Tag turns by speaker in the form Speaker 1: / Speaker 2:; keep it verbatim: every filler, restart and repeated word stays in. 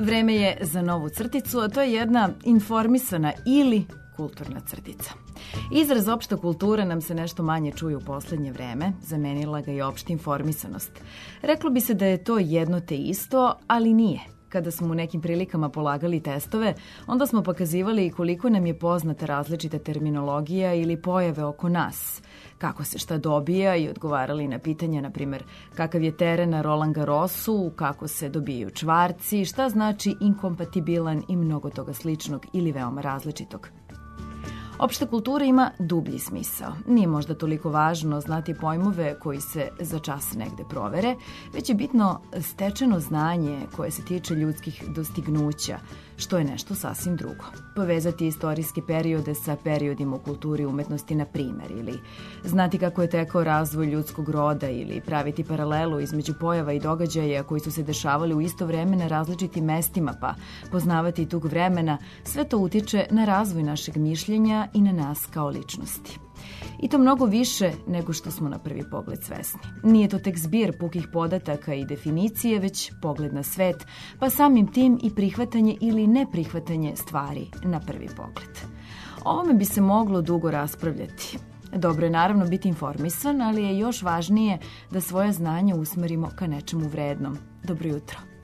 Speaker 1: Vreme je za novu crticu, a to je jedna informisana ili kulturna crtica. Izraz opšta kultura nam se nešto manje čuje u poslednje vreme, zamenila ga i opšta informisanost. Reklo bi se da je to jedno te isto, ali nije. Kada smo u nekim prilikama polagali testove, onda smo pokazivali koliko nam je poznata različita terminologija ili pojave oko nas, kako se šta dobija i odgovarali na pitanja, na primer, kakav je teren na Roland Garrosu, kako se dobijaju čvarci, šta znači inkompatibilan i mnogo toga sličnog ili veoma različitog. Opšta kultura ima dublji smisao. Nije možda toliko važno znati pojmove koji se za čas negde provere, već je bitno stečeno znanje koje se tiče ljudskih dostignuća, što je nešto sasvim drugo. Povezati istorijske periode sa periodima u kulturi i umetnosti, na primer, ili znati kako je tekao razvoj ljudskog roda ili praviti paralelu između pojava i događaja koji su se dešavali u isto vreme na različitim mestima, pa poznavati tog vremena, sve to utiče na razvoj našeg mišljenja i na nas kao ličnosti. I to mnogo više nego što smo na prvi pogled svesni. Nije to tek zbir pukih podataka i definicije, već pogled na svet, pa samim tim i prihvatanje ili neprihvatanje stvari na prvi pogled. O ovome bi se moglo dugo raspravljati. Dobro je naravno biti informisan, ali je još važnije da svoje znanje usmerimo ka nečemu vrednom. Dobro jutro.